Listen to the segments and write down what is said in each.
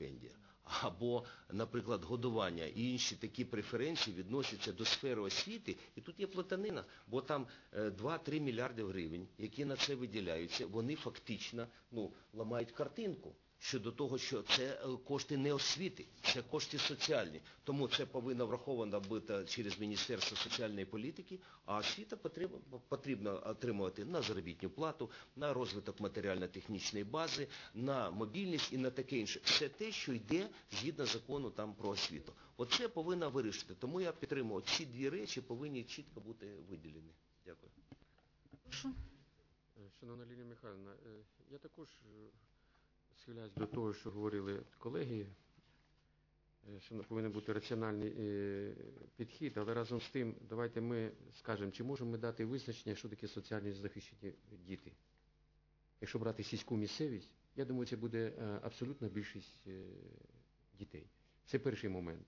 стипендія. Або, наприклад, годування і інші такі преференції відносяться до сфери освіти, і тут є плутанина, бо там 2-3 мільярди гривень, які на це виділяються, вони фактично ламають картинку щодо того, що це кошти не освіти, це кошти соціальні. Тому це повинно враховано бути через Міністерство соціальної політики, а освіта потрібно отримувати на заробітну плату, на розвиток матеріально-технічної бази, на мобільність і на таке інше. Все те, що йде згідно закону там про освіту. Оце повинно вирішити. Тому я підтримую, ці дві речі повинні чітко бути виділені. Дякую. Прошу. Шановна Лілія Михайлівна, я також схиляюсь до того, що говорили колеги, що повинен бути раціональний підхід, але разом з тим, давайте ми скажемо, чи можемо ми дати визначення, що таке соціально захищені діти. Якщо брати сільську місцевість, я думаю, це буде абсолютна більшість дітей. Це перший момент.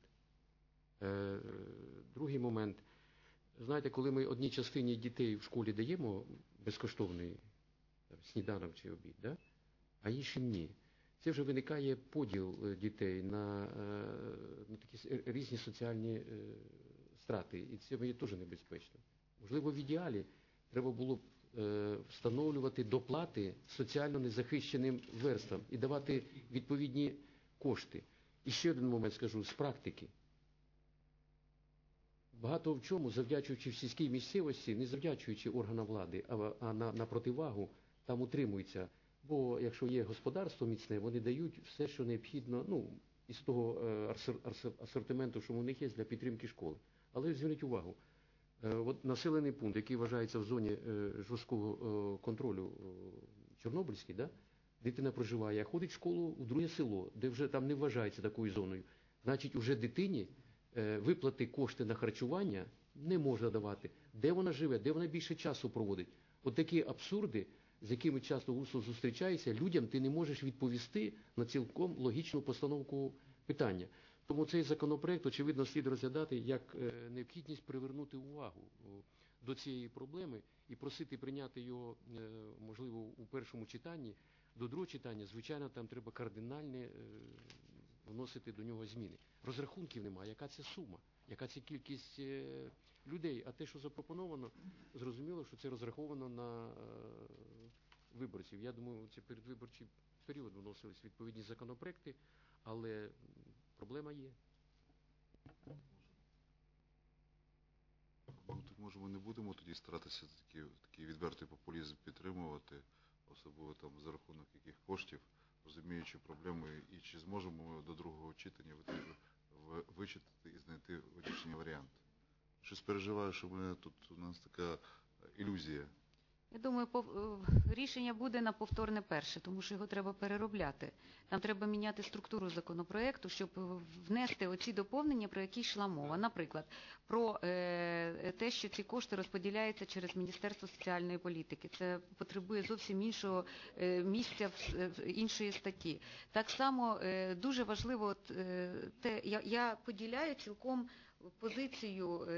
Другий момент. Знаєте, коли ми одній частині дітей в школі даємо безкоштовний сніданок чи обід, да? А іншим ні. Це вже виникає поділ дітей на такі різні соціальні страти. І це є теж небезпечно. Можливо, в ідеалі треба було б встановлювати доплати соціально незахищеним верствам і давати відповідні кошти. І ще один момент скажу, з практики. Багато в чому, завдячуючи в сільській місцевості, не завдячуючи органам влади, а на противагу, там утримуються. Бо якщо є господарство міцне, вони дають все, що необхідно, із того асортименту, що у них є для підтримки школи. Але зверніть увагу, от населений пункт, який вважається в зоні жорсткого контролю Чорнобильський, да? Дитина проживає, а ходить в школу в друге село, де вже там не вважається такою зоною. Значить, уже дитині виплати кошти на харчування не можна давати. Де вона живе, де вона більше часу проводить. От такі абсурди, з якими часто густо зустрічаєшся, людям ти не можеш відповісти на цілком логічну постановку питання. Тому цей законопроект, очевидно, слід розглядати як необхідність привернути увагу до цієї проблеми і просити прийняти його, можливо, у першому читанні. До другого читання, звичайно, там треба кардинально вносити до нього зміни. Розрахунків немає, яка це сума, яка це кількість людей. А те, що запропоновано, зрозуміло, що це розраховано на виборців. Я думаю, це передвиборчий період вносились відповідні законопроекти, але проблема є. Так може ми не будемо тоді старатися такий відвертий популізм підтримувати, особливо там за рахунок яких коштів, розуміючи проблеми, і чи зможемо ми до другого читання вичитати і знайти вирішення варіант. Щось переживаю, що у нас така ілюзія. Я думаю, рішення буде на повторне перше, тому що його треба переробляти. Нам треба міняти структуру законопроекту, щоб внести оці доповнення, про які йшла мова. Наприклад, про те, що ці кошти розподіляються через Міністерство соціальної політики. Це потребує зовсім іншого місця, іншої статті. Так само дуже важливо, я поділяю цілком позицію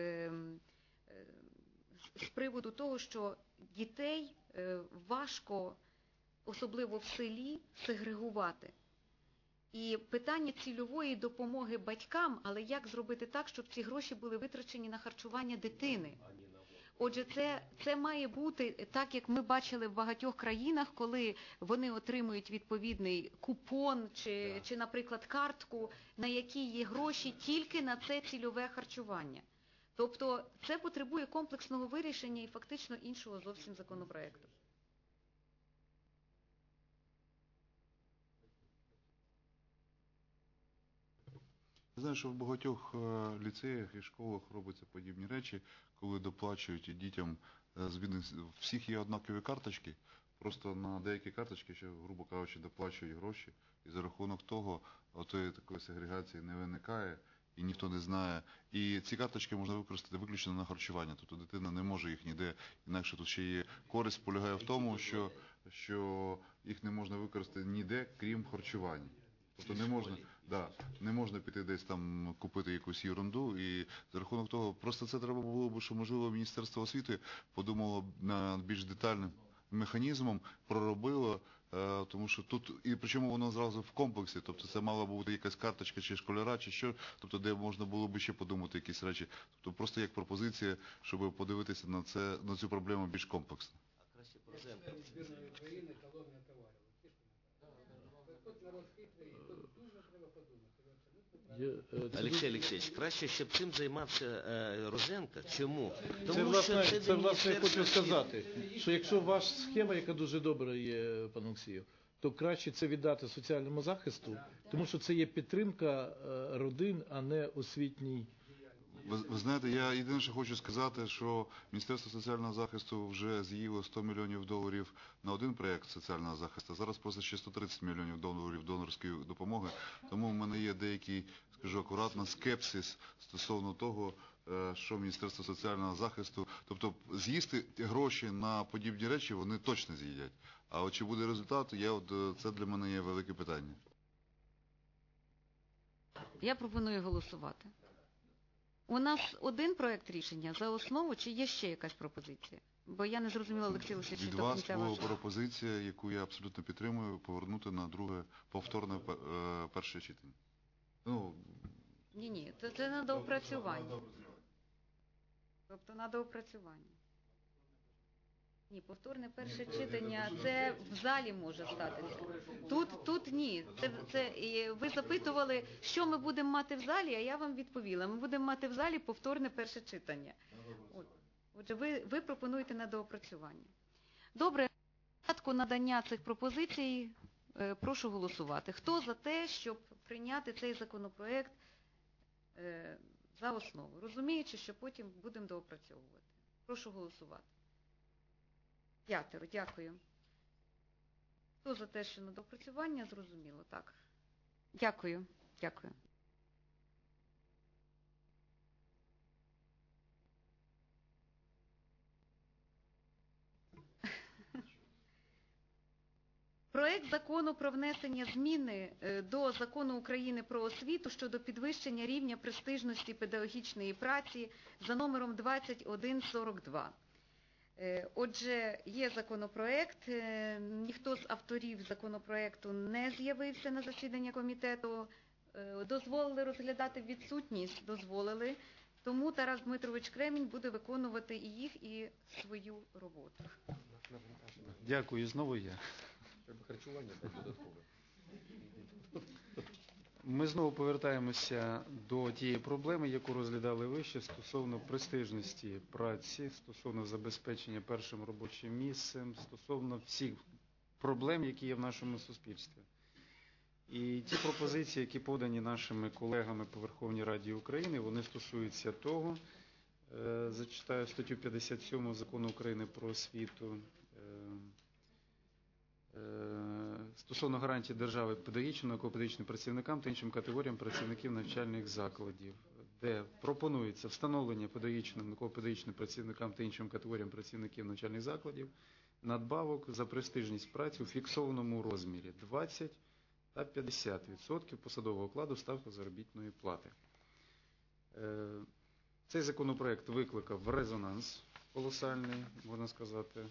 з приводу того, що дітей важко, особливо в селі, сегрегувати. І питання цільової допомоги батькам, але як зробити так, щоб ці гроші були витрачені на харчування дитини? Отже, це має бути так, як ми бачили в багатьох країнах, коли вони отримують відповідний купон чи, наприклад, картку, на якій є гроші тільки на це цільове харчування. Тобто це потребує комплексного вирішення і фактично іншого зовсім законопроекту. Я знаю, що в багатьох ліцеях і школах робляться подібні речі, коли доплачують дітям, всіх є однакові карточки, просто на деякі карточки ще, грубо кажучи, доплачують гроші, і за рахунок того такої сегрегації не виникає, і ніхто не знає. І ці карточки можна використати виключно на харчування, тобто дитина не може їх ніде, інакше тут ще є користь полягає в тому, що їх не можна використати ніде, крім харчування. Тобто не можна піти десь там купити якусь ерунду, і за рахунок того, просто це треба було б, що, можливо, Міністерство освіти подумало над більш детальним механізмом, проробило тому що тут, і причому воно зразу в комплексі, тобто це мала бути якась карточка чи школяра, чи що, тобто де можна було б ще подумати якісь речі. Тобто просто як пропозиція, щоб подивитися на цю проблему більш комплексно. Олексій Олексійович, краще, щоб цим займався Розенко. Чому? Це, власне, я хочу сказати, що якщо ваша схема, яка дуже добра є, пан Олексію, то краще це віддати соціальному захисту, тому що це є підтримка родин, а не освітній. Ви знаєте, я єдине, що хочу сказати, що Міністерство соціального захисту вже з'їло $100 мільйонів на один проєкт соціального захисту, зараз просить ще $130 мільйонів донорської допомоги, тому в мене є деякий, скажу акуратно, скепсис стосовно того, що Міністерство соціального захисту, тобто з'їсти гроші на подібні речі вони точно з'їдять, а от чи буде результат, це для мене є велике питання. Я пропоную голосувати. У нас один проект рішення за основу, чи є ще якась пропозиція? Бо я не зрозуміла, Олексій Олексійович, Від до вас кінця була вашого. пропозиція, яку я абсолютно підтримую, повернути на друге повторне перше читання. Ні, це на доопрацювання. Тобто на доопрацювання. Ні, повторне перше читання, це в залі може статися. Тут ні. Ви запитували, що ми будемо мати в залі, а я вам відповіла. Ми будемо мати в залі повторне перше читання. Отже, ви пропонуєте на доопрацювання. Добре, в порядку надання цих пропозицій прошу голосувати. Хто за те, щоб прийняти цей законопроект за основу, розуміючи, що потім будемо доопрацьовувати? Прошу голосувати. 5. Дякую. Хто за те, що на доопрацювання? Зрозуміло, так. Дякую. Дякую. Проект закону про внесення зміни до Закону України про освіту щодо підвищення рівня престижності педагогічної праці за номером 2142. Отже, є законопроект, ніхто з авторів законопроекту не з'явився на засідання комітету, дозволили розглядати відсутність, дозволили, тому Тарас Дмитрович Кремінь буде виконувати і їх, і свою роботу. Дякую, знову я. Ми знову повертаємося до тієї проблеми, яку розглядали вище, стосовно престижності праці, стосовно забезпечення першим робочим місцем, стосовно всіх проблем, які є в нашому суспільстві. І ті пропозиції, які подані нашими колегами по Верховній Раді України, вони стосуються того, зачитаю статтю 57 Закону України про освіту, стосовно гарантій держави педагогічним, науково-педагогічним працівникам та іншим категоріям працівників навчальних закладів, де пропонується встановлення педагогічним, науково-педагогічним працівникам та іншим категоріям працівників навчальних закладів надбавок за престижність праці у фіксованому розмірі 20 та 50% посадового окладу ставки заробітної плати. Цей законопроект викликав резонанс колосальний, можна сказати.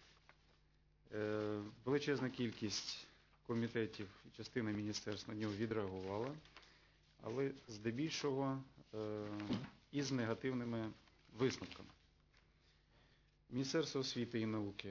Величезна кількість комітетів і частина міністерств на нього відреагувала, але здебільшого із негативними висновками. Міністерство освіти і науки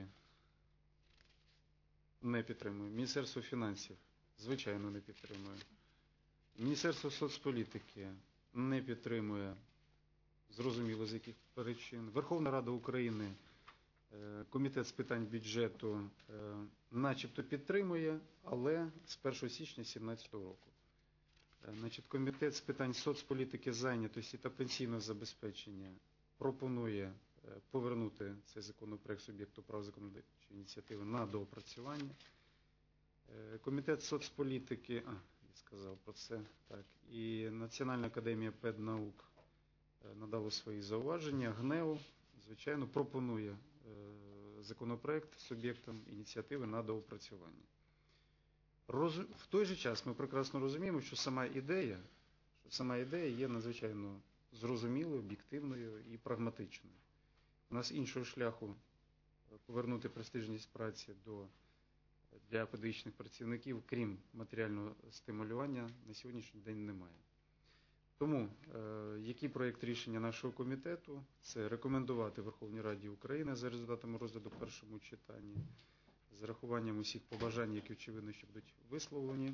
не підтримує, Міністерство фінансів, звичайно, не підтримує, Міністерство соцполітики не підтримує, зрозуміло з яких причин, Верховна Рада України, Комітет з питань бюджету начебто підтримує, але з 1 січня 2017 року. Комітет з питань соцполітики, зайнятості та пенсійного забезпечення пропонує повернути цей законопроект суб'єкту прав законодавчої ініціативи на доопрацювання. Комітет соцполітики, я сказав про це, так, і Національна академія педнаук надало свої зауваження. ГНЕУ, звичайно, пропонує законопроект суб'єктам ініціативи на доопрацювання. В той же час ми прекрасно розуміємо, що сама ідея є надзвичайно зрозумілою, об'єктивною і прагматичною. У нас іншого шляху повернути престижність праці до для педагогічних працівників, крім матеріального стимулювання, на сьогоднішній день немає. Тому, який проєкт рішення нашого комітету? Це рекомендувати Верховній Раді України за результатами розгляду в першому читанні, з урахуванням усіх побажань, які, очевидно, що будуть висловлені,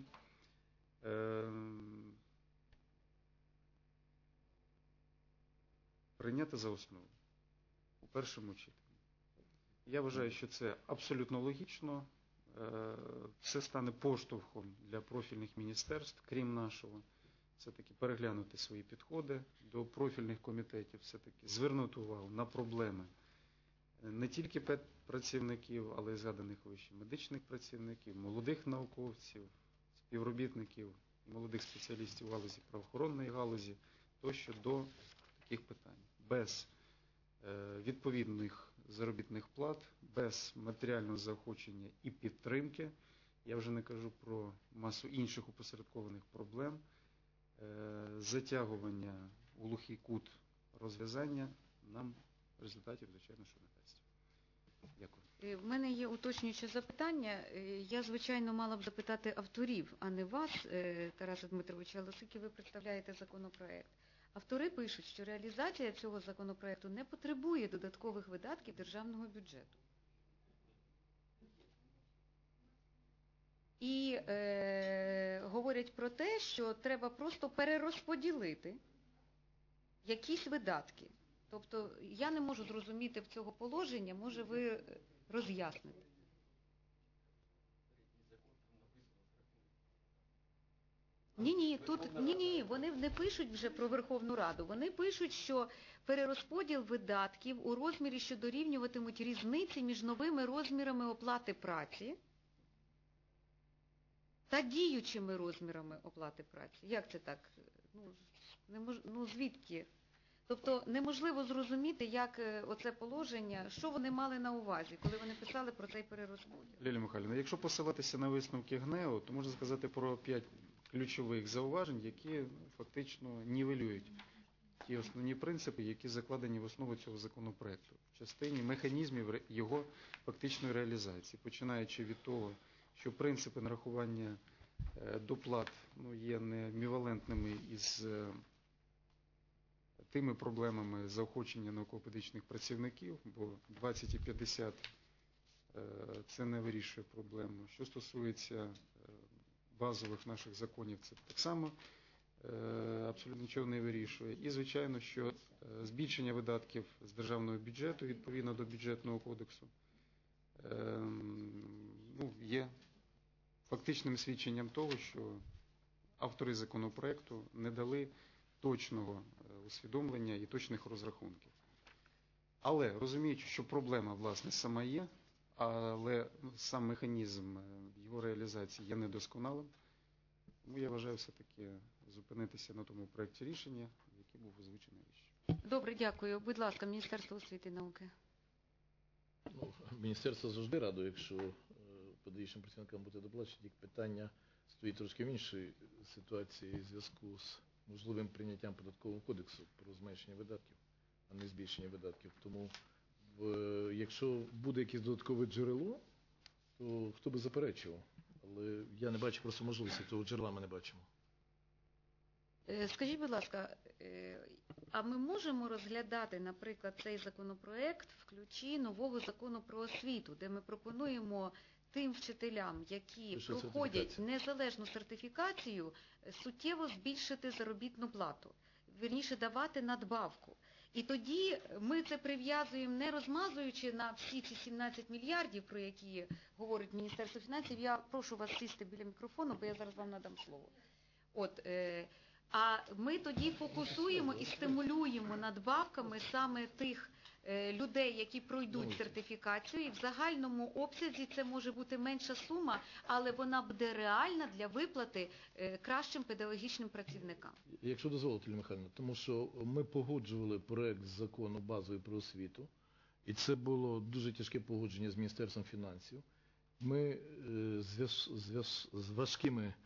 прийняти за основу у першому читанні. Я вважаю, що це абсолютно логічно. Це стане поштовхом для профільних міністерств, крім нашого, все-таки переглянути свої підходи до профільних комітетів, все-таки звернути увагу на проблеми не тільки педпрацівників, але й згаданих вище медичних працівників, молодих науковців, співробітників і молодих спеціалістів у галузі правоохоронної галузі, тощо до таких питань. Без відповідних заробітних плат, без матеріального заохочення і підтримки, я вже не кажу про масу інших опосередкованих проблем, затягування у глухий кут розв'язання нам результатів, звичайно, що не дасть. Дякую. В мене є уточнююче запитання. Я, звичайно, мала б запитати авторів, а не вас, Тарасе Дмитровичу, але оскільки ви представляєте законопроект. Автори пишуть, що реалізація цього законопроекту не потребує додаткових видатків державного бюджету. І говорять про те, що треба просто перерозподілити якісь видатки. Тобто я не можу зрозуміти в цього положення, може ви роз'ясните. Ні, вони не пишуть вже про Верховну Раду. Вони пишуть, що перерозподіл видатків у розмірі, що дорівнюватимуть різниці між новими розмірами оплати праці та діючими розмірами оплати праці. Як це так? Звідки? Тобто неможливо зрозуміти, як оце положення, що вони мали на увазі, коли вони писали про цей перерозподіл. Лілія Михайлівна, якщо посилатися на висновки ГНЕУ, то можна сказати про 5 ключових зауважень, які фактично нівелюють ті основні принципи, які закладені в основу цього законопроекту в частині механізмів його фактичної реалізації, починаючи від того, що принципи нарахування доплат є не амбівалентними із тими проблемами заохочення науково-педагогічних працівників, бо 20 і 50 це не вирішує проблему. Що стосується базових наших законів, це так само абсолютно нічого не вирішує. І, звичайно, що збільшення видатків з державного бюджету відповідно до бюджетного кодексу є фактичним свідченням того, що автори законопроекту не дали точного усвідомлення і точних розрахунків. Але, розуміючи, що проблема, власне, сама є, але сам механізм його реалізації є недосконалим, тому я вважаю все-таки зупинитися на тому проєкті рішення, який був озвучений вище. Добре, дякую. Будь ласка, Міністерство освіти і науки. Міністерство завжди радо, якщо педагогічним працівникам буде доплачено, тільки питання стоїть трошки в іншій ситуації в зв'язку з можливим прийняттям податкового кодексу про зменшення видатків, а не збільшення видатків. Тому, якщо буде якесь додаткове джерело, то хто би заперечував? Але я не бачу просто можливості, того джерела ми не бачимо. Скажіть, будь ласка, а ми можемо розглядати, наприклад, цей законопроект в ключі нового закону про освіту, де ми пропонуємо тим вчителям, які проходять незалежну сертифікацію, суттєво збільшити заробітну плату, вірніше давати надбавку. І тоді ми це прив'язуємо, не розмазуючи на всі ці 17 мільярдів, про які говорить Міністерство фінансів. Я прошу вас сісти біля мікрофону, бо я зараз вам надам слово. А ми тоді фокусуємо і стимулюємо надбавками саме тих людей, які пройдуть сертифікацію, і в загальному обсязі це може бути менша сума, але вона буде реальна для виплати кращим педагогічним працівникам. Якщо дозволите, Лілія Михайлівна, тому що ми погоджували проект закону базовий про освіту, і це було дуже тяжке погодження з Міністерством фінансів. Ми з важкими,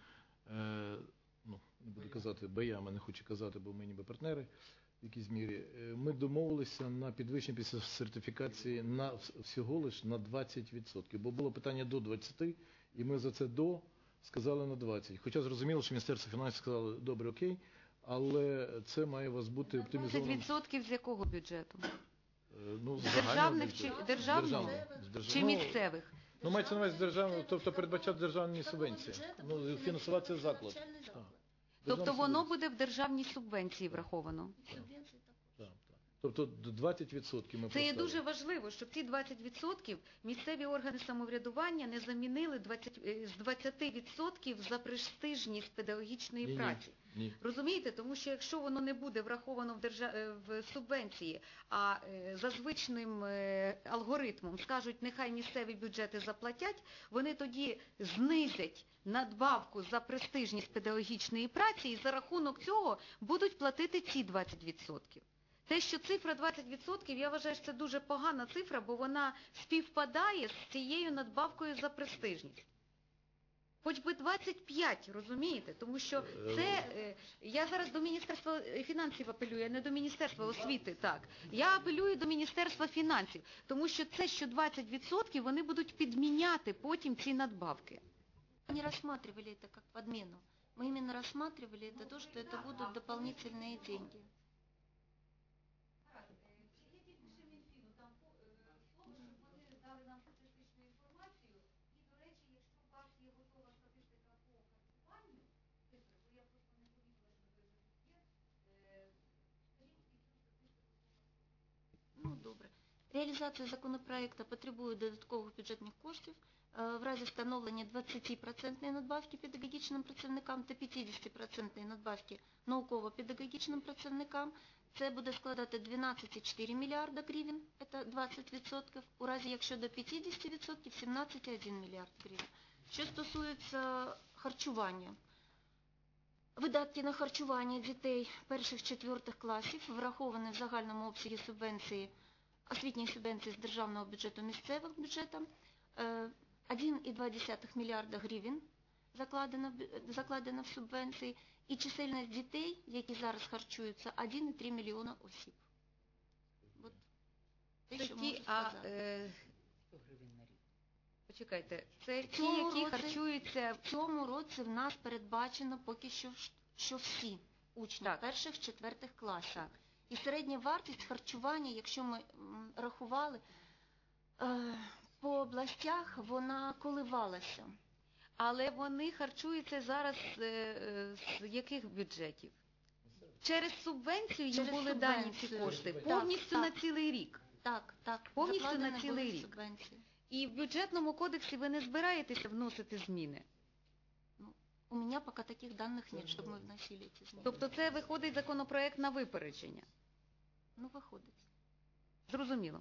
не буду казати боями, не хочу казати, бо ми ніби партнери, в якійсь мірі, ми домовилися на підвищення після сертифікації всього лиш на 20%, бо було питання до 20%, І ми за це сказали на 20. Хоча зрозуміло, що Міністерство фінансів сказало, добре, окей, але це має у вас бути оптимізовано. 20% з якого бюджету? Ну, Державних чи чи місцевих? Ну, мається на увазі державного, тобто передбачати державні субвенції. Ну, фінансувати це заклад. Тобто воно буде в державній субвенції враховано? Тобто 20% ми Це є дуже важливо, щоб ці 20% місцеві органи самоврядування не замінили з 20% за престижність педагогічної праці. Ні. Розумієте? Тому що якщо воно не буде враховано в субвенції, а за звичним алгоритмом скажуть, нехай місцеві бюджети заплатять, вони тоді знизять надбавку за престижність педагогічної праці і за рахунок цього будуть платити ці 20%. Те, що цифра 20%, я вважаю, що це дуже погана цифра, бо вона співпадає з цією надбавкою за престижність. Хоч би 25, розумієте? Тому що це, я зараз до Міністерства фінансів апелюю, а не до Міністерства освіти, так. Я апелюю до Міністерства фінансів, тому що це, що 20%, вони будуть підміняти потім ці надбавки. Мы не рассматривали это как подмену. Мы именно рассматривали это то, что это будут дополнительные деньги. Ну, добре. Реалізація законопроекту потребує додаткових бюджетних коштів в разі встановлення 20% надбавки педагогічним працівникам та 50% надбавки науково-педагогічним працівникам. Це буде складати 12,4 мільярда гривень, це 20%, у разі якщо до 50% 17,1 мільярд гривень. Що стосується харчування. Видатки на харчування дітей перших-четвертих класів враховані в загальному обсязі субвенції, освітньої субвенції з державного бюджету місцевим бюджетом. 1,2 мільярда гривень закладено в субвенції, і чисельність дітей, які зараз харчуються, 1,3 мільйона осіб. От те, що можу сказати. Почекайте, це ті, які харчуються... В цьому році в нас передбачено поки що всі учні перших-четвертих класів. Так. І середня вартість харчування, якщо ми рахували, по областях вона коливалася. Але вони харчуються зараз з яких бюджетів? Через субвенцію їм були дані ці кошти? Повністю на цілий рік? Так. Повністю на цілий рік? І в бюджетному кодексі ви не збираєтеся вносити зміни? У мене поки таких даних нет, щоб ми вносили ці зміни. Тобто це виходить законопроект на випередження? Ну, виходить. Зрозуміло.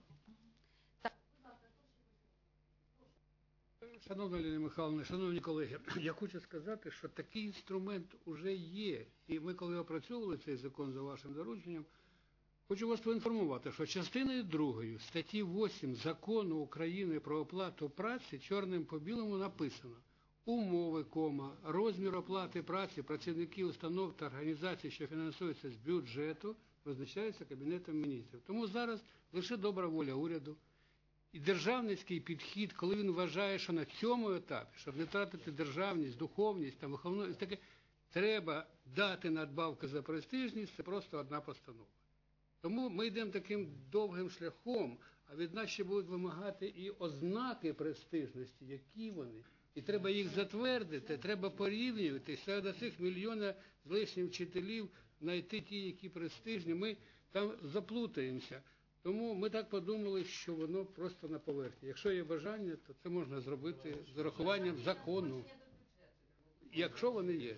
Шановна Лілія Михайловна, шановні колеги, я хочу сказати, що такий інструмент вже є. І ми, коли опрацьовували цей закон за вашим дорученням, хочу вас поінформувати, що частиною 2 статті 8 Закону України про оплату праці чорним по білому написано: умови, розмір оплати праці працівників установ та організацій, що фінансуються з бюджету, визначаються Кабінетом міністрів. Тому зараз лише добра воля уряду і державницький підхід, коли він вважає, що на цьому етапі, щоб не втратити державність, духовність, там, виховність, таке, треба дати надбавку за престижність, це просто одна постанова. Тому ми йдемо таким довгим шляхом, а від нас ще будуть вимагати і ознаки престижності, які вони. І треба їх затвердити, треба порівнювати, серед цих мільйона з лишнім вчителів знайти ті, які престижні, ми там заплутаємося. Тому ми так подумали, що воно просто на поверхні. Якщо є бажання, то це можна зробити з урахуванням закону, якщо вони є.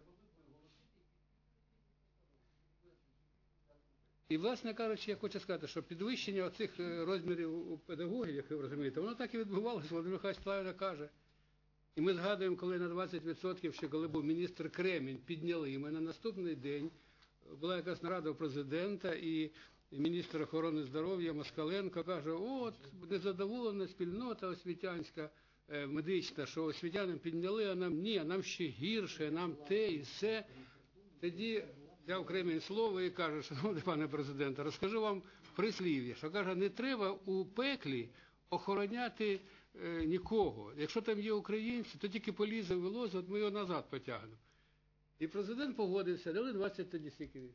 І, власне кажучи, я хочу сказати, що підвищення оцих розмірів у педагогів, як ви розумієте, воно так і відбувалося, Володимир Михайлович правильно каже. І ми згадуємо, коли на 20%, ще коли був міністр Кремінь, підняли, і ми на наступний день була якась нарада у президента, і міністр охорони здоров'я Москаленко каже: от, незадоволена спільнота освітянська, медична, що освітянам підняли, а нам ні, а нам ще гірше, нам те і все. Тоді взяв Кремінь слово і каже: шановний пане президенте, розкажу вам прислів'я, що каже, не треба у пеклі охороняти нікого. Якщо там є українці, то тільки полізе в вилоз, от ми його назад потягнемо. І президент погодився, дали 20 тоді стільки.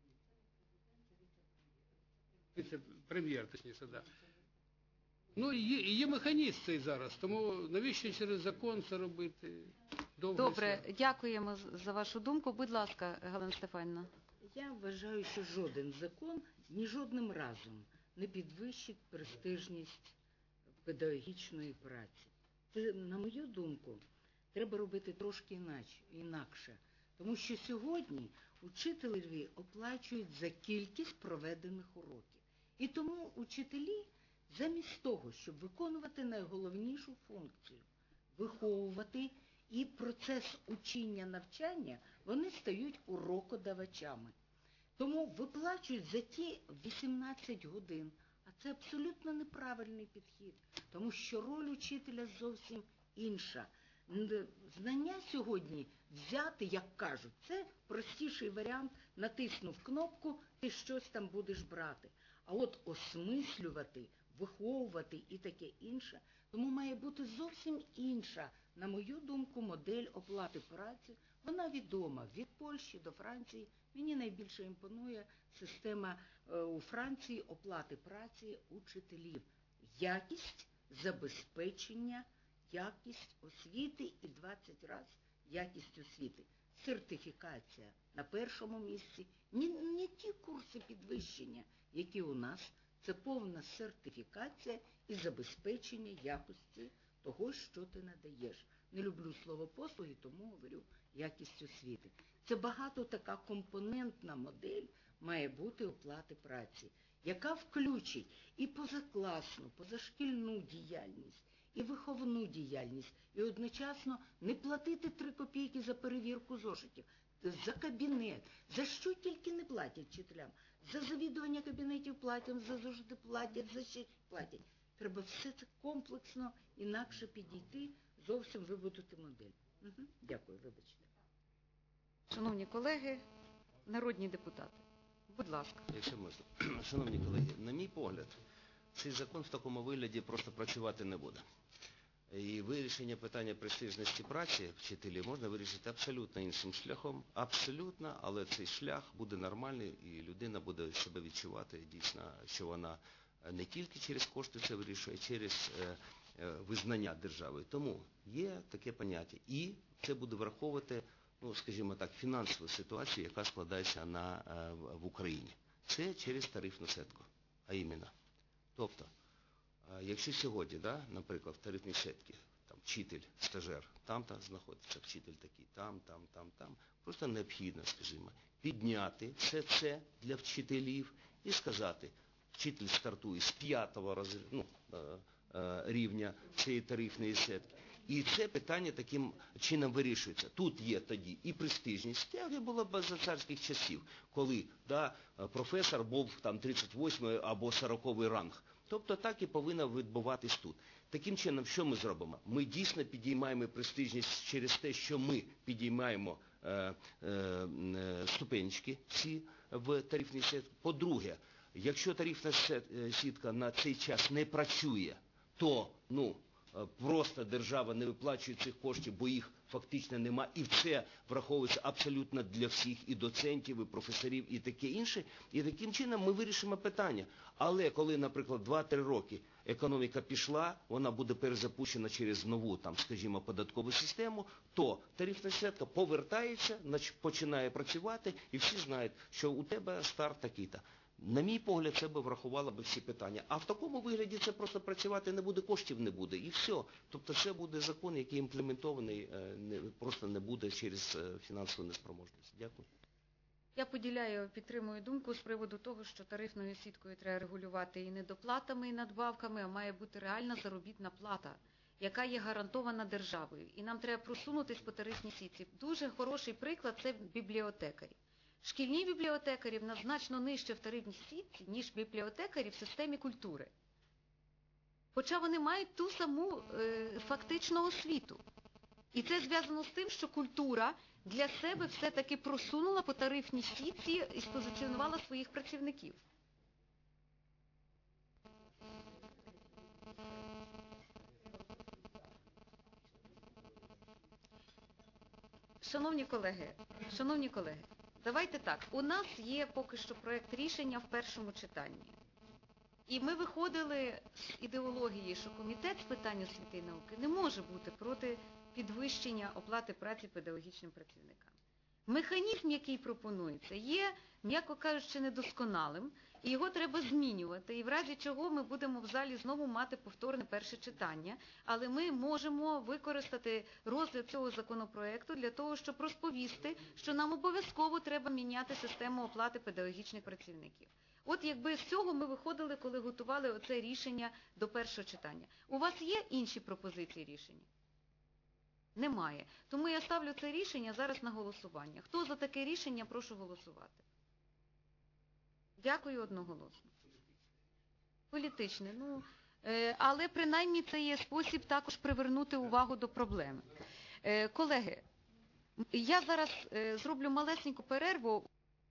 Прем'єр, точніше, да. Ну, і є механізм цей зараз, тому навіщо через закон це робити? Добре, дякуємо за вашу думку. Будь ласка, Галина Стефанівна. Я вважаю, що жоден закон ні жодним разом не підвищить престижність педагогічної праці. Це, на мою думку, треба робити трошки інакше. Тому що сьогодні учителеві оплачують за кількість проведених уроків. І тому учителі замість того, щоб виконувати найголовнішу функцію – виховувати і процес учіння-навчання, вони стають урокодавачами. Тому виплачують за ті 18 годин. А це абсолютно неправильний підхід, тому що роль учителя зовсім інша. Знання сьогодні взяти, як кажуть, це простіший варіант, натиснув кнопку, ти щось там будеш брати. А от осмислювати, виховувати і таке інше, тому має бути зовсім інша, на мою думку, модель оплати праці. Вона відома від Польщі до Франції. Мені найбільше імпонує система у Франції оплати праці учителів. Якість забезпечення, якість освіти і 20 разів якість освіти. Сертифікація на першому місці. Не ті курси підвищення, які у нас. Це повна сертифікація і забезпечення якості того, що ти надаєш. Не люблю слово послуги, тому говорю якість освіти. Це багато така компонентна модель має бути оплати праці, яка включить і позакласну, позашкільну діяльність, і виховну діяльність, і одночасно не платити 3 копійки за перевірку зошитів, за кабінет, за що тільки не платять вчителям. За завідування кабінетів платять, за зошити платять, за ще платять. Треба все це комплексно, інакше підійти, зовсім вибудувати модель. Дякую, вибачте. Шановні колеги, народні депутати, будь ласка. Якщо можна. Шановні колеги, на мій погляд, цей закон в такому вигляді просто працювати не буде. І вирішення питання престижності праці вчителів можна вирішити абсолютно іншим шляхом. Абсолютно, але цей шлях буде нормальний і людина буде себе відчувати дійсно, що вона не тільки через кошти це вирішує, а через визнання держави. Тому є таке поняття. І це буде враховувати, ну, скажімо так, фінансову ситуацію, яка складається в Україні. Це через тарифну сітку, а іменно. Тобто, якщо сьогодні, да, наприклад, в тарифній сітці, там, вчитель, стажер, там-то знаходиться вчитель такий, там, просто необхідно, скажімо, підняти все це для вчителів і сказати, вчитель стартує з 5-го рівня цієї тарифної сітки. І це питання таким чином вирішується. Тут є тоді і престижність, як було б за царських часів, коли професор був там 38-й або 40-й ранг. Тобто так і повинно відбуватись тут. Таким чином, що ми зробимо? Ми дійсно підіймаємо престижність через те, що ми підіймаємо ступенечки всі в тарифній сітці. По-друге, якщо тарифна сітка на цей час не працює, то, просто держава не виплачує цих коштів, бо їх фактично нема, і це враховується абсолютно для всіх, і доцентів, і професорів, і таке інше. І таким чином ми вирішимо питання. Але коли, наприклад, 2-3 роки економіка пішла, вона буде перезапущена через нову, там, скажімо, податкову систему, то тарифна сітка повертається, починає працювати, і всі знають, що у тебе старт такий-то. На мій погляд, це би врахувало б всі питання. А в такому вигляді це просто працювати не буде, коштів не буде, і все. Тобто це буде закон, який імплементований, просто не буде через фінансову неспроможність. Дякую. Я поділяю, підтримую думку з приводу того, що тарифною сіткою треба регулювати і не доплатами, і надбавками, а має бути реальна заробітна плата, яка є гарантована державою. І нам треба просунутись по тарифній сітці. Дуже хороший приклад – це бібліотекарі. Шкільні бібліотекарі в нас значно нижче в тарифній сітці, ніж бібліотекарі в системі культури. Хоча вони мають ту саму фактичну освіту. І це зв'язано з тим, що культура для себе все-таки просунула по тарифній сітці і спозиціонувала своїх працівників. Шановні колеги, давайте так. У нас є поки що проект рішення в першому читанні. І ми виходили з ідеології, що Комітет з питань освіти і науки не може бути проти підвищення оплати праці педагогічним працівникам. Механізм, який пропонується, є, м'яко кажучи, недосконалим, і його треба змінювати, і в разі чого ми будемо в залі знову мати повторне перше читання, але ми можемо використати розгляд цього законопроекту для того, щоб розповісти, що нам обов'язково треба міняти систему оплати педагогічних працівників. От якби з цього ми виходили, коли готували оце рішення до першого читання. У вас є інші пропозиції рішення? Немає. Тому я ставлю це рішення зараз на голосування. Хто за таке рішення, прошу голосувати. Дякую одноголосно. Політичне. Але принаймні це є спосіб також привернути увагу до проблеми. Колеги, я зараз зроблю малесеньку перерву.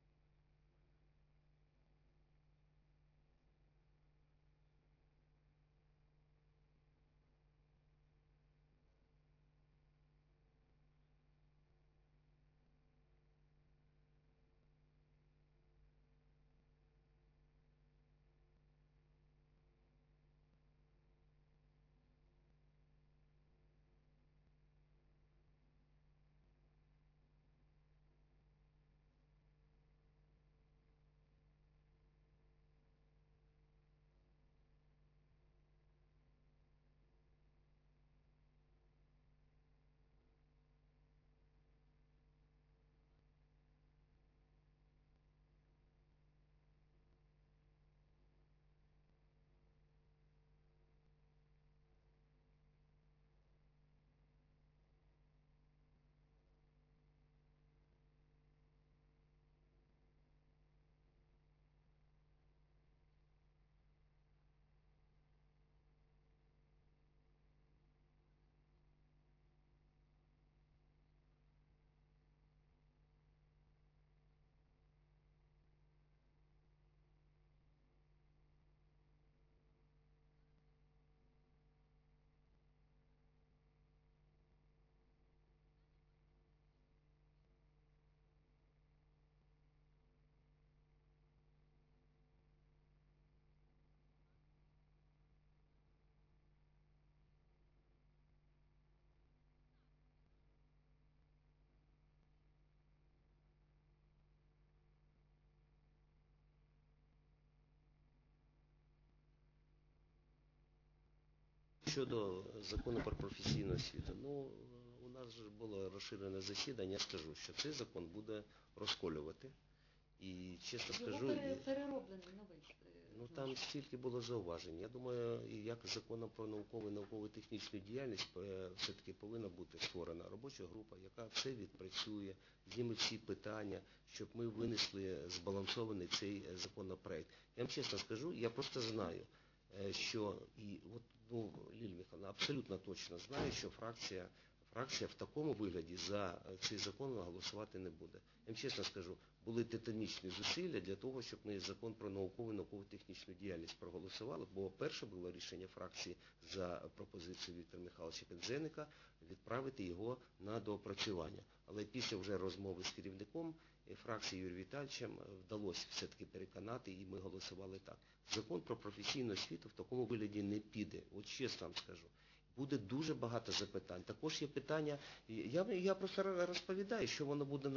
Щодо закону про професійну освіту, у нас же було розширене засідання, я скажу, що цей закон буде розколювати. І чесно скажу, перероблений новий. Там стільки було зауважень. Я думаю, і як законом про науково-технічну діяльність все-таки повинна бути створена робоча група, яка все відпрацює, зніме всі питання, щоб ми винесли збалансований цей законопроект. Я вам чесно скажу, я просто знаю, що, Лілія Михайлівна абсолютно точно знає, що фракція в такому вигляді за цей закон голосувати не буде. Я вам чесно скажу, були титанічні зусилля для того, щоб ми закон про науково-технічну діяльність проголосували, бо перше було рішення фракції за пропозицією Віктора Михайловича Пинзеника відправити його на доопрацювання. Але після вже розмови з керівником фракції Юрієм Віталійовичем вдалося все-таки переконати, і ми голосували так. Закон про професійну освіту в такому вигляді не піде, от чесно вам скажу. Буде дуже багато запитань. Також є питання, я просто розповідаю, що воно буде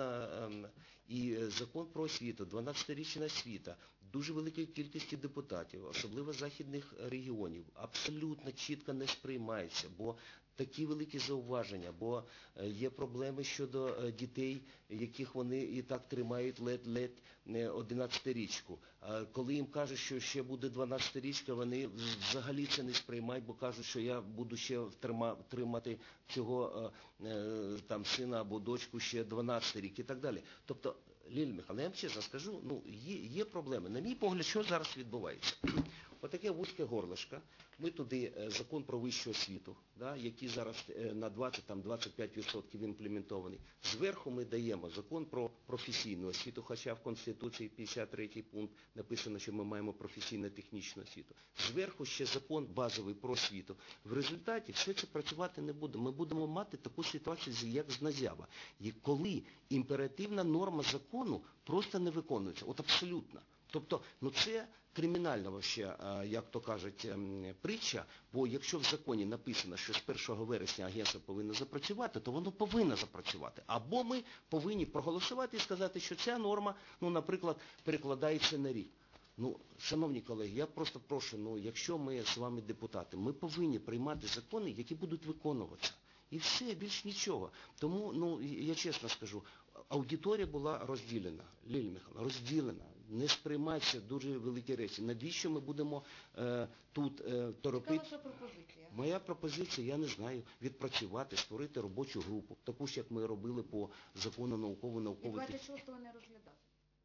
і закон про освіту, 12-річна освіта, дуже великої кількості депутатів, особливо західних регіонів, абсолютно чітко не сприймається, бо такі великі зауваження, бо є проблеми щодо дітей, яких вони і так тримають ледь 11-річку. Коли їм кажуть, що ще буде 12-річка, вони взагалі це не сприймають, бо кажуть, що я буду ще тримати цього сина або дочку ще 12 рік і так далі. Тобто, Лілія Михайлівна, я вам чесно скажу, є проблеми. На мій погляд, що зараз відбувається? отаке вузьке горлишко. Ми туди закон про вищу освіту, да, який зараз на 20-25% імплементований. Зверху ми даємо закон про професійну освіту, хоча в Конституції 53-й пункт написано, що ми маємо професійно-технічну освіту. Зверху ще закон базовий про освіту. В результаті все це працювати не буде. Ми будемо мати таку ситуацію, як з НАЗЯВА, коли імперативна норма закону просто не виконується. От абсолютно. Тобто, це кримінальна ще, як то кажуть, притча, бо якщо в законі написано, що з 1 вересня агентство повинно запрацювати, то воно повинно запрацювати. Або ми повинні проголосувати і сказати, що ця норма, наприклад, перекладається на рік. Шановні колеги, я просто прошу, якщо ми з вами депутати, ми повинні приймати закони, які будуть виконуватися. І все, більш нічого. Тому, я чесно скажу, аудиторія була розділена, Лілія Михайлівна, розділена. Не сприймаються дуже великі речі. Навіщо ми будемо тут торопити? Яка ваша пропозиція? Моя пропозиція, я не знаю, відпрацювати, створити робочу групу, таку ж, як ми робили по закону науково-наукових. І 26-го не розглядати?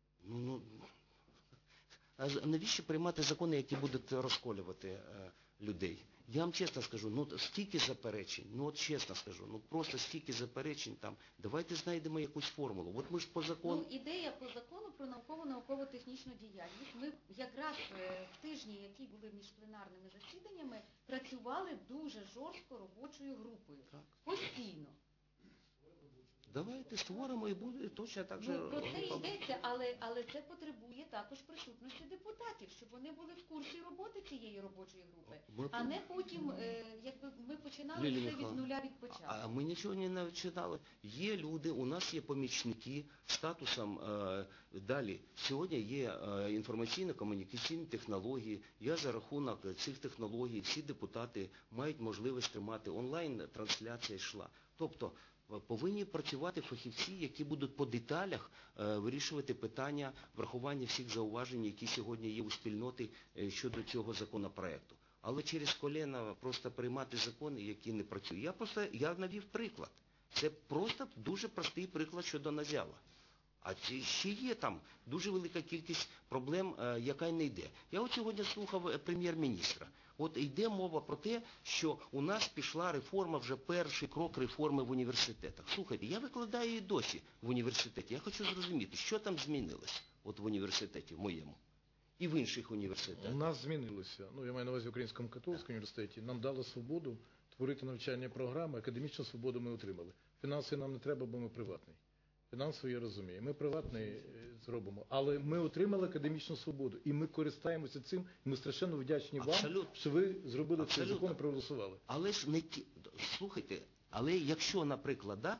А навіщо приймати закони, які будуть розколювати людей? Я вам чесно скажу, стільки заперечень, чесно скажу, просто стільки заперечень там. Давайте знайдемо якусь формулу. От ми ж по закону... Ідея по закону про науково-технічну діяльність. Ми якраз в тижні, які були між пленарними засіданнями, працювали дуже жорстко робочою групою. Так. Постійно. Давайте створимо і буде точно так же... Про це йдеться, але це потребує також присутності депутатів, щоб вони були в курсі роботи цієї робочої групи, а не потім, якби ми починали все від нуля від початку. А ми нічого не починали. Є люди, у нас є помічники статусом далі. Сьогодні є інформаційно-комунікаційні технології. Я за рахунок цих технологій, всі депутати мають можливість тримати онлайн-трансляція йшла. Тобто, повинні працювати фахівці, які будуть по деталях вирішувати питання врахування всіх зауважень, які сьогодні є у спільноти щодо цього законопроекту. Але через коліна просто приймати закони, які не працюють. Я навів приклад. Це просто дуже простий приклад щодо НАЗЯВА. А ще є там дуже велика кількість проблем, яка не йде. Я от сьогодні слухав прем'єр-міністра. От йде мова про те, що у нас пішла реформа, вже перший крок реформи в університетах. Слухайте, я викладаю і досі в університеті. Я хочу зрозуміти, що там змінилось от в університеті в моєму і в інших університетах. У нас змінилося. Я маю на увазі в Українському католицькому університеті. Нам дали свободу творити навчальні програми, академічну свободу ми отримали. Фінанси нам не треба, бо ми приватний. Фінансово я розумію. Ми приватний зробимо. Але ми отримали академічну свободу. І ми користаємося цим. І ми страшенно вдячні вам, що ви зробили цей закон і проголосували. Але ж не ті... Слухайте, але якщо, наприклад,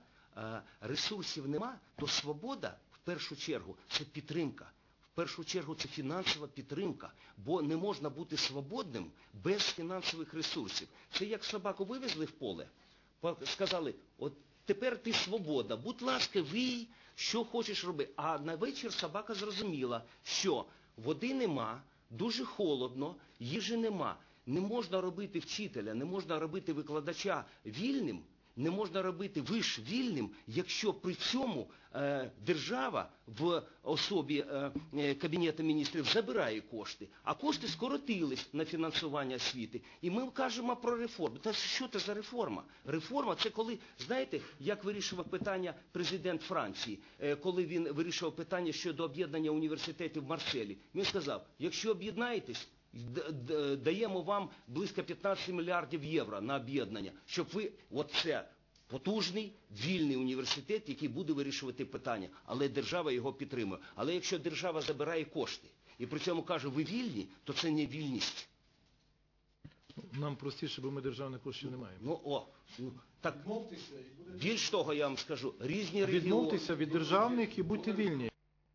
ресурсів нема, то свобода, в першу чергу, це підтримка. В першу чергу це фінансова підтримка. Бо не можна бути свободним без фінансових ресурсів. Це як собаку вивезли в поле, сказали, от тепер ти свобода, будь ласка, вий, що хочеш роби. А на вечір собака зрозуміла, що води нема, дуже холодно, їжі нема. Не можна робити вчителя, не можна робити викладача вільним, не можна робити виш вільним, якщо при цьому держава в особі Кабінету міністрів забирає кошти, а кошти скоротились на фінансування освіти. І ми кажемо про реформу. Та що це за реформа? Реформа – це коли, знаєте, як вирішував питання президент Франції, коли він вирішував питання щодо об'єднання університетів в Марселі. Він сказав, якщо об'єднаєтесь, даємо вам близько 15 мільярдів євро на об'єднання, щоб ви, оце потужний, вільний університет, який буде вирішувати питання, але держава його підтримує. Але якщо держава забирає кошти і при цьому каже, ви вільні, то це не вільність. Нам простіше, бо ми державних коштів не маємо. Так, більш того, я вам скажу, різні регіони... Відмовтеся від державних і будьте вільні.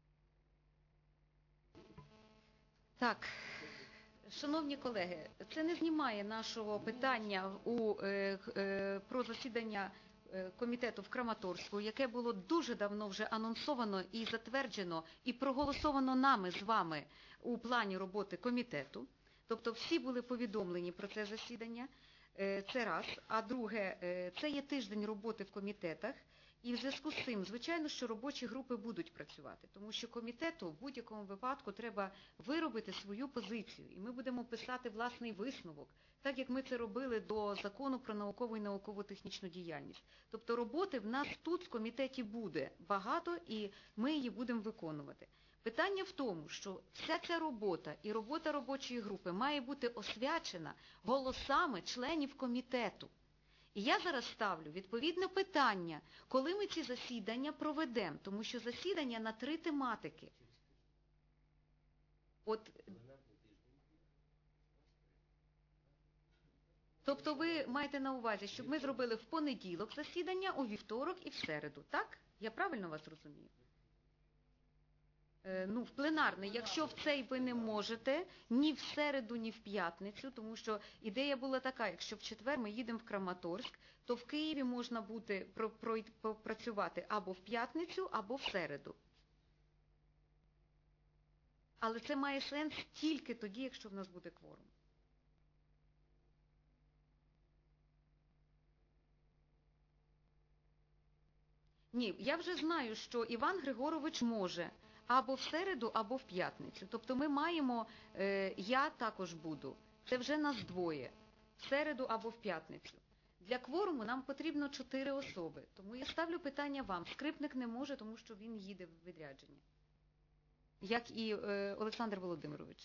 Так, шановні колеги, це не знімає нашого питання про засідання комітету в Краматорську, яке було дуже давно вже анонсовано і затверджено, і проголосовано нами з вами у плані роботи комітету. Тобто всі були повідомлені про це засідання, це раз. А друге, це є тиждень роботи в комітетах, І в зв'язку з цим, звичайно, що робочі групи будуть працювати, тому що комітету в будь-якому випадку треба виробити свою позицію, і ми будемо писати власний висновок, так як ми це робили до закону про наукову і науково-технічну діяльність. Тобто роботи в нас тут в комітеті буде багато, і ми її будемо виконувати. Питання в тому, що вся ця робота і робота робочої групи має бути освячена голосами членів комітету. І я зараз ставлю відповідне питання, коли ми ці засідання проведемо, тому що засідання на 3 тематики. Тобто ви маєте на увазі, щоб ми зробили в понеділок засідання, у вівторок і в середу, так? Я правильно вас розумію? В пленарний, якщо в цей ви не можете, ні в середу, ні в п'ятницю, тому що ідея була така, якщо в четвер ми їдемо в Краматорськ, то в Києві можна буде попрацювати або в п'ятницю, або в середу. Але це має сенс тільки тоді, якщо в нас буде кворум. Ні, я вже знаю, що Іван Григорович може або в середу, або в п'ятницю. Тобто ми маємо, я також буду, це вже нас двоє, в середу або в п'ятницю. Для кворуму нам потрібно 4 особи, тому я ставлю питання вам. Скрипник не може, тому що він їде в відрядження, як і Олександр Володимирович.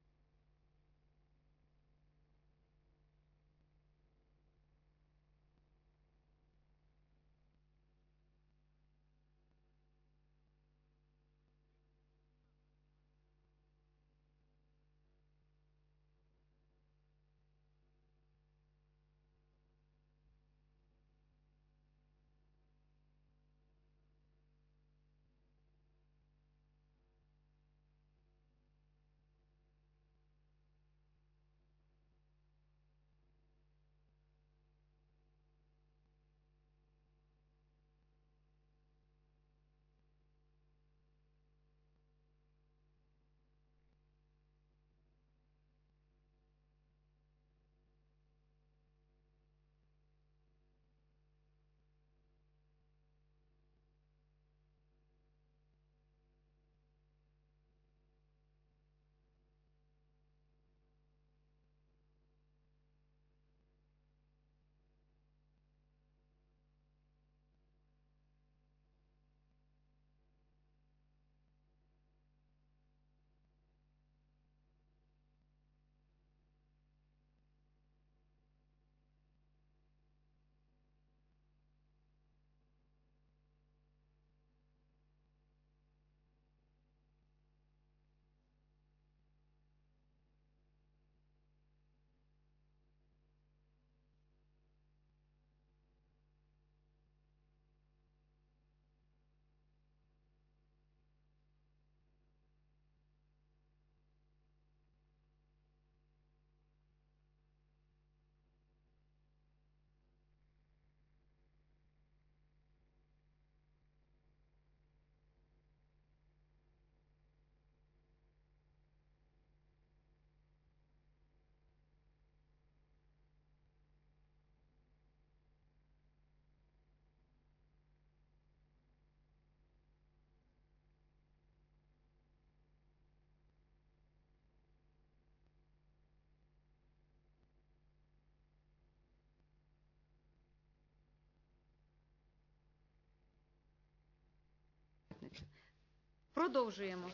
Продовжуємо.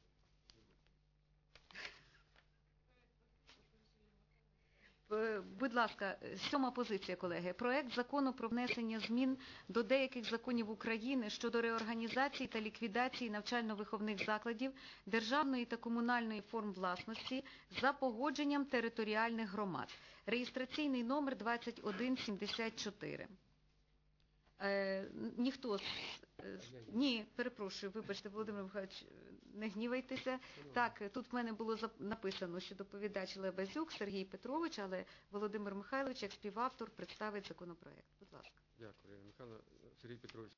Будь ласка, 7-ма позиція, колеги. Проект закону про внесення змін до деяких законів України щодо реорганізації та ліквідації навчально-виховних закладів державної та комунальної форм власності за погодженням територіальних громад. Реєстраційний номер 2174. Ніхто ні, перепрошую, вибачте, Володимир Михайлович, не гнівайтеся. Так, тут в мене було написано, що доповідач Лебезюк Сергій Петрович, але Володимир Михайлович, як співавтор, представить законопроект. Будь ласка. Дякую, Михайло. Сергій Петрович.